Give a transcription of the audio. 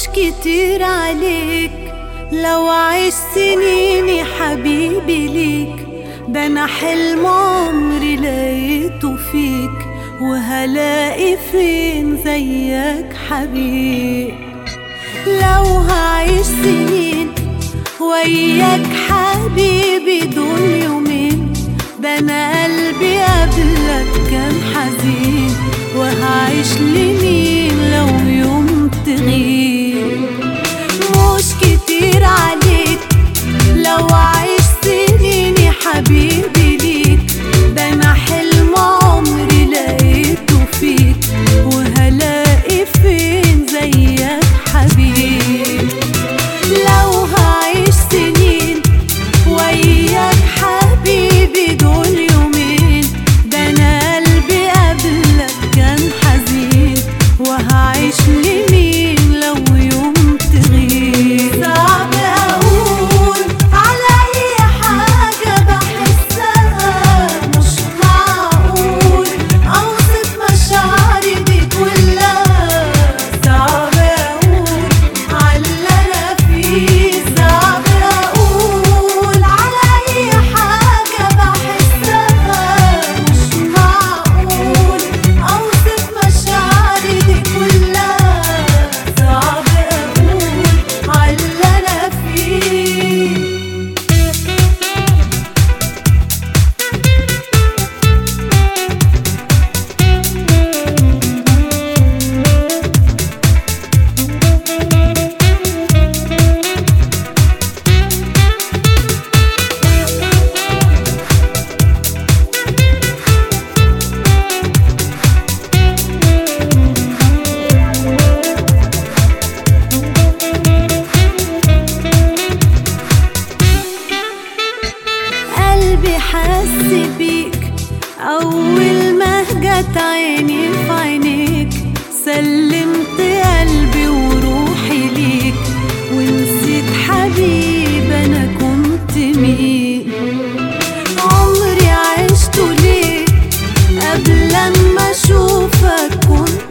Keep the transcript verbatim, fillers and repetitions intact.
كتير عليك لو عشت سنيني حبيبي ليك، ده انا حلم عمري لقيته فيك، وهلاقي فين زيك حبيب. لو هعيش سنين وياك حبيبي دول يومين، ده انا قلبي قبلك كان حزين، وهعيش لمين لو يوم تغيب. مش كتير عليك لو عيش سنيني حبيبي ليك، ده انا حلم عمري لقيته فيك، وهلاقي فين زيك حبيب. لو هعيش سنين وياك حبيبي دول يومين، ده انا قلبي قبلك كان حزين، وهعيش لمين لو يوم تغيب. صعب اقول على اي حاجة بحسها، مش معقول اوصف مشاعري دي كلها. صعب اقول على اللي انا فيه، صعب اقول على اي حاجة بحسها، مش معقول اوصف مشاعري دي كلها. صعب اقول على اللي انا فيه. قلبي حس بيك أول ما جت عيني في عينيك، سلمت قلبي وروحي ليك، ونسيت حبيب أنا كنت مين. عمري عشته ليك قبل ما أشوفك كنت